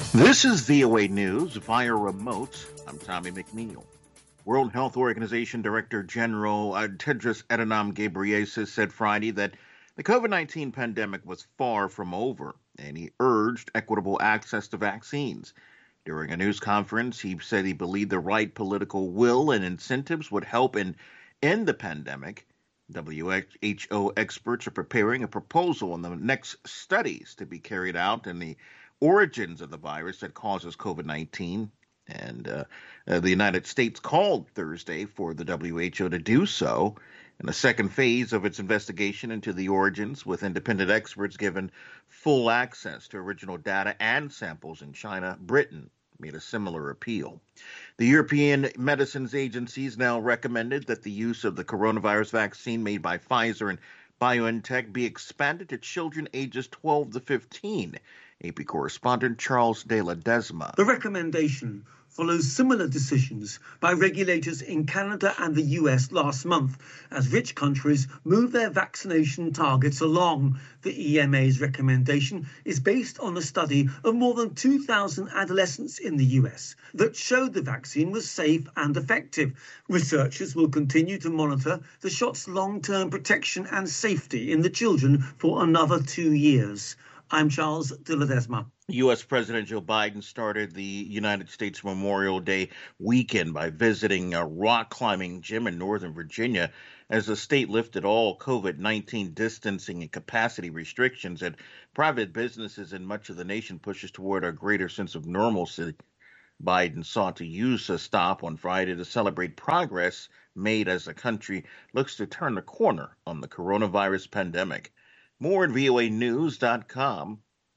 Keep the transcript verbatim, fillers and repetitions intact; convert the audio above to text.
This is V O A News via remote. I'm Tommy McNeil. World Health Organization Director General uh, Tedros Adhanom Ghebreyesus said Friday that the COVID nineteen pandemic was far from over, and he urged equitable access to vaccines. During a news conference, he said he believed the right political will and incentives would help in end the pandemic. W H O experts are preparing a proposal on the next studies to be carried out in the origins of the virus that causes COVID nineteen. And uh, uh, the United States called Thursday for the W H O to do so in the second phase of its investigation into the origins, with independent experts given full access to original data and samples in China. Britain made a similar appeal. The European Medicines Agency has now recommended that the use of the coronavirus vaccine made by Pfizer and BioNTech be expanded to children ages twelve to fifteen. A P correspondent Charles De La Desma. The recommendation follows similar decisions by regulators in Canada and the U S last month as rich countries move their vaccination targets along. The E M A's recommendation is based on a study of more than two thousand adolescents in the U S that showed the vaccine was safe and effective. Researchers will continue to monitor the shot's long-term protection and safety in the children for another two years. I'm Charles De La Desma. U S. President Joe Biden started the United States Memorial Day weekend by visiting a rock climbing gym in Northern Virginia as the state lifted all COVID nineteen distancing and capacity restrictions, and private businesses in much of the nation pushes toward a greater sense of normalcy. Biden sought to use a stop on Friday to celebrate progress made as the country looks to turn the corner on the coronavirus pandemic. More at V O A news dot com.